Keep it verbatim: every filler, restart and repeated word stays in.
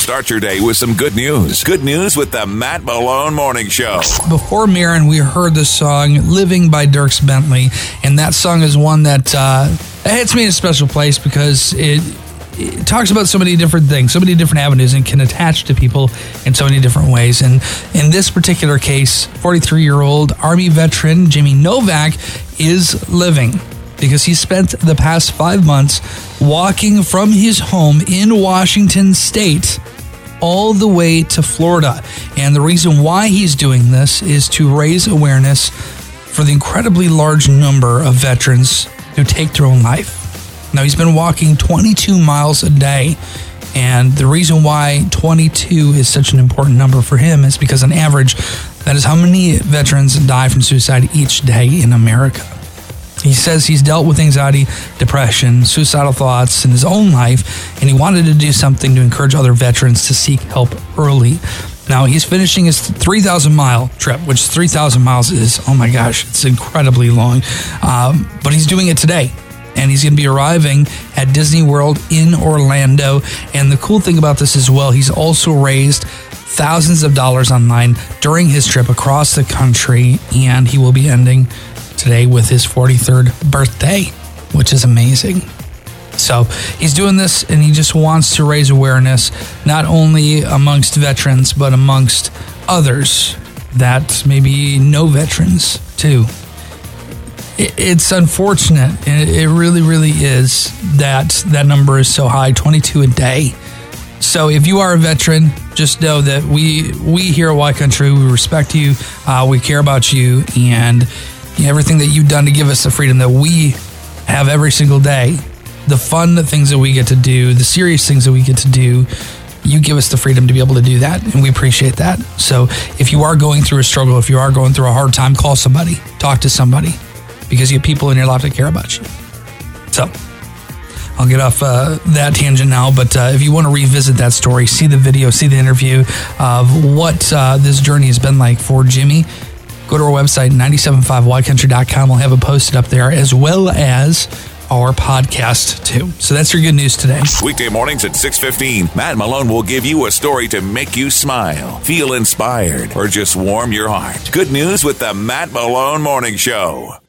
Start your day with some good news. Good news with the Matt Malone Morning Show. Before Marin, we heard the song Living by Dierks Bentley, and that song is one that uh, hits me in a special place because it, it talks about so many different things, so many different avenues, and can attach to people in so many different ways. And in this particular case, forty-three-year-old Army veteran Jimmy Novak is living because he spent the past five months walking from his home in Washington State all the way to Florida. And the reason why he's doing this is to raise awareness for the incredibly large number of veterans who take their own life. Now, he's been walking twenty-two miles a day. And the reason why twenty-two is such an important number for him is because on average, that is how many veterans die from suicide each day in America. He says he's dealt with anxiety, depression, suicidal thoughts in his own life, and he wanted to do something to encourage other veterans to seek help early. Now, he's finishing his three thousand mile trip, which three thousand miles is, oh my gosh, it's incredibly long. Um, but he's doing it today, and he's going to be arriving at Disney World in Orlando. And the cool thing about this as well, he's also raised thousands of dollars online during his trip across the country, and he will be ending today with his forty-third birthday, which is amazing. So he's doing this, and he just wants to raise awareness, not only amongst veterans, but amongst others that maybe know veterans too. It's unfortunate, and it really, really is, that that number is so high, twenty-two a day. So if you are a veteran, just know that we we here at Y Country, we respect you, uh, we care about you, and everything that you've done to give us the freedom that we have every single day, the fun things that we get to do, the serious things that we get to do, you give us the freedom to be able to do that, and we appreciate that. So if you are going through a struggle, if you are going through a hard time, call somebody, talk to somebody, because you have people in your life that care about you. So I'll get off uh, that tangent now, but uh, if you want to revisit that story, see the video, see the interview of what uh, this journey has been like for Jimmy, go to our website, nine seven five y country dot com. We'll have it posted up there, as well as our podcast, too. So that's your good news today. Weekday mornings at six fifteen, Matt Malone will give you a story to make you smile, feel inspired, or just warm your heart. Good news with the Matt Malone Morning Show.